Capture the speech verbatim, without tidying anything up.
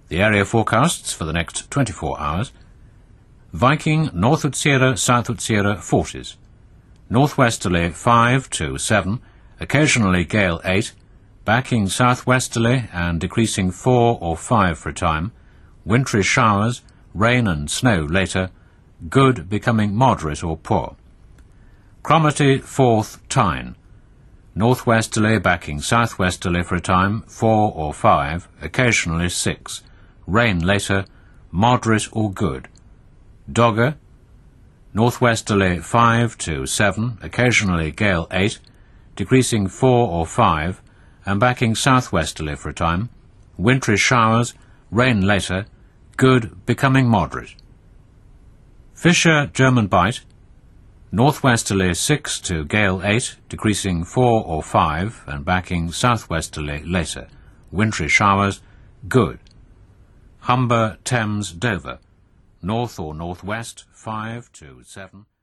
The area forecasts for the next twenty-four hours. Viking, northward Sierra, southward Sierra, forties. Northwesterly five to seven, occasionally gale eight, backing southwesterly and decreasing four or five for a time, wintry showers, rain and snow later, good becoming moderate or poor. Cromarty fourth Tyne, northwesterly backing southwesterly for a time, four or five, occasionally six, rain later, moderate or good. Dogger, northwesterly five to seven, occasionally gale eight, decreasing four or five, and backing southwesterly for a time, wintry showers, rain later, good becoming moderate. Fisher, German Bight, northwesterly six to gale eight, decreasing four or five, and backing southwesterly later, wintry showers, good. Humber, Thames, Dover, north or northwest five to seven.